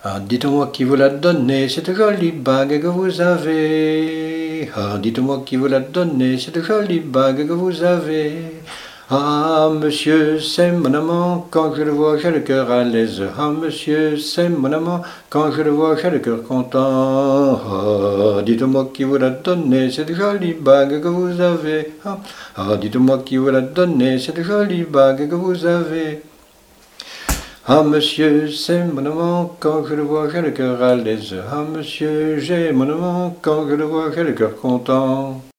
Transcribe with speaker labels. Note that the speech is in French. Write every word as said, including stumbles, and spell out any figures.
Speaker 1: Ah, dites-moi qui vous l'a donné, cette jolie bague que vous avez. Ah, dites-moi qui vous l'a donné, cette jolie bague que vous avez. Ah, monsieur, c'est mon amant, quand je le vois, j'ai le cœur à l'aise. Ah, monsieur, c'est mon amant, quand je le vois, j'ai le cœur content. Ah, dites-moi qui vous l'a donné, cette jolie bague que vous avez. Ah, ah, dites-moi qui vous l'a donné, cette jolie bague que vous avez. Ah monsieur, c'est mon amant, quand je le vois, j'ai le cœur à l'aise. Ah monsieur, j'ai mon amant, quand je le vois, j'ai le cœur content.